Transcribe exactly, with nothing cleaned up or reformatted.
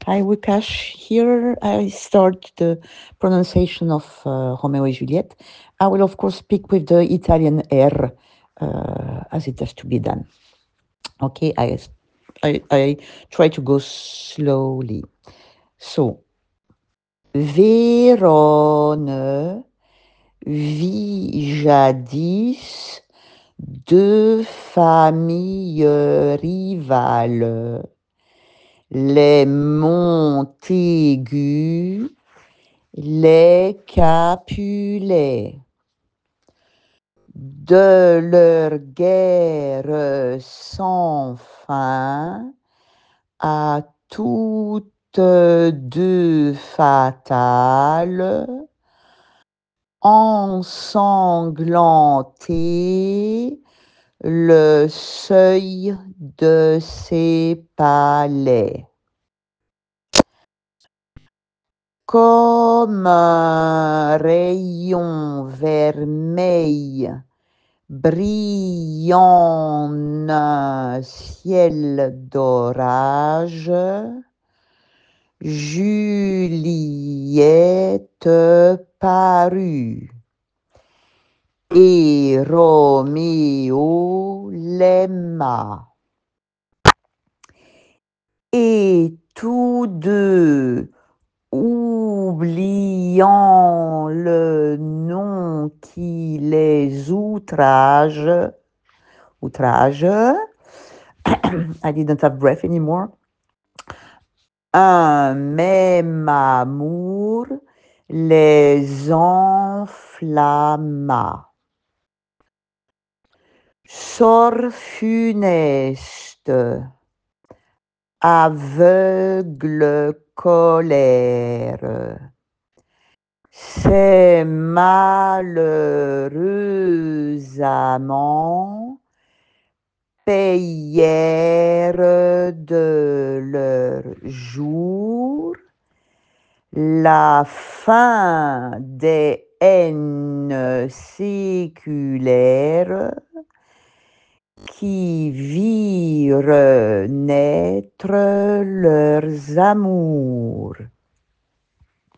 Hi, Wikash. Here I start the pronunciation of uh, Romeo and Juliet. I will, of course, speak with the Italian R uh, as it has to be done. Okay, I, I, I try to go slowly. So, Vérone vit jadis deux familles rivales, les Montaigu, les Capulet. De leur guerre sans fin, à toutes deux fatales, ensanglanté le seuil de ses palais. Comme un rayon vermeil brillant un ciel d'orage, Juliette parut, et Roméo l'aima. Et tous deux, oubliant le nom qui les outrage, outrage, I didn't have breath anymore, un même amour les enflamma. Sort funeste, aveugle colère, ces malheureux amants payèrent de leur jour la fin des haines séculaires qui virent naître leurs amours.